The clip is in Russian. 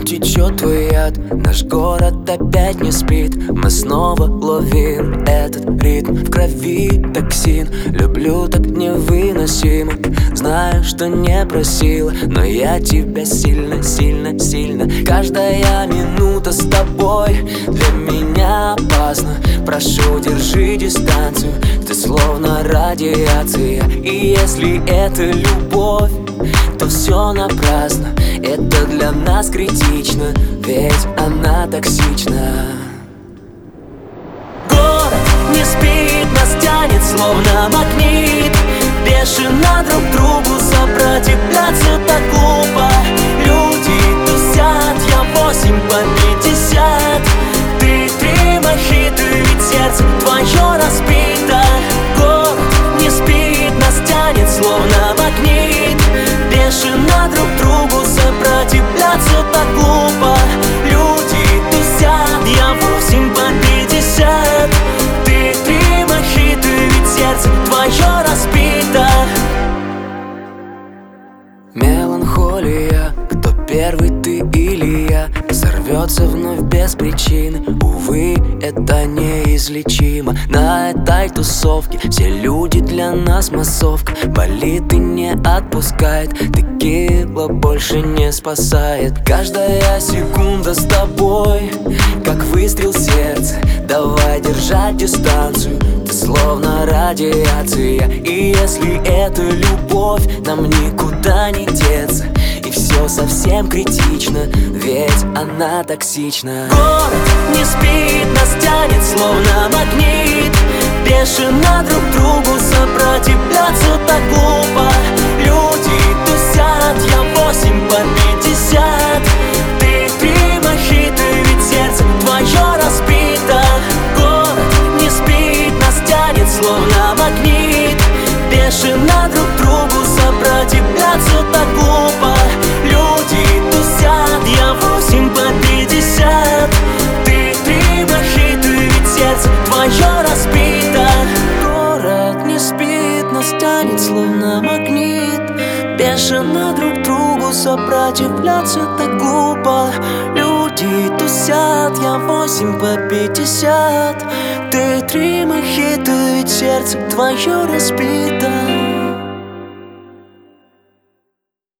нем течет твой яд. Наш город опять не спит. Мы снова ловим этот ритм. В крови токсин. Люблю так невыносимо. Знаю, что не просила, но я тебя сильно, сильно, сильно. Каждая минута с тобой для меня опасна. Прошу, держи дистанцию. Ты словно радиация. И если это любовь, то все напрасно. Это для нас критично, ведь она токсична. Город не спит, нас тянет словно магнит. Бешено друг другу сопротивляться так глупо. Люди тусят, я 8 по 50. Ты 3 мохито, ведь сердце твое разбито. Город не спит, нас тянет словно магнит. Бешено друг другу сопротивляться так глупо. Люди тусят, я 8 по 50. Ты 3 мохито, ведь сердце твое разбито. Меланхолия, кто первый, ты или я? Сорвется вновь без причины. Увы, это неизлечимо. На этой тусовке все люди для нас массовка. Болит и не отпускает. Текила больше не спасает. Каждая секунда с тобой как выстрел в сердце. Давай держать дистанцию. Ты словно радиация. И если это любовь, нам никуда не деться. И все совсем критично, ведь она токсична. Город не спит, нас тянет словно магнит. Бешено друг другу сопротивляться так глупо. Люди тусят, я 8 по 50. Ты 3 мохито, ведь сердце твое разбито. Город не спит, нас тянет словно магнит. Бешено друг другу сопротивляться так глупо. Люди тусят, я 8 по 50. Ты 3 мохито, ведь сердце твое разбито. Город не спит, нас тянет словно магнит. Бешено друг другу сопротивляться так глупо. Люди тусят, я 8 по 50. Ты 3 мохито, ведь сердце твое разбито.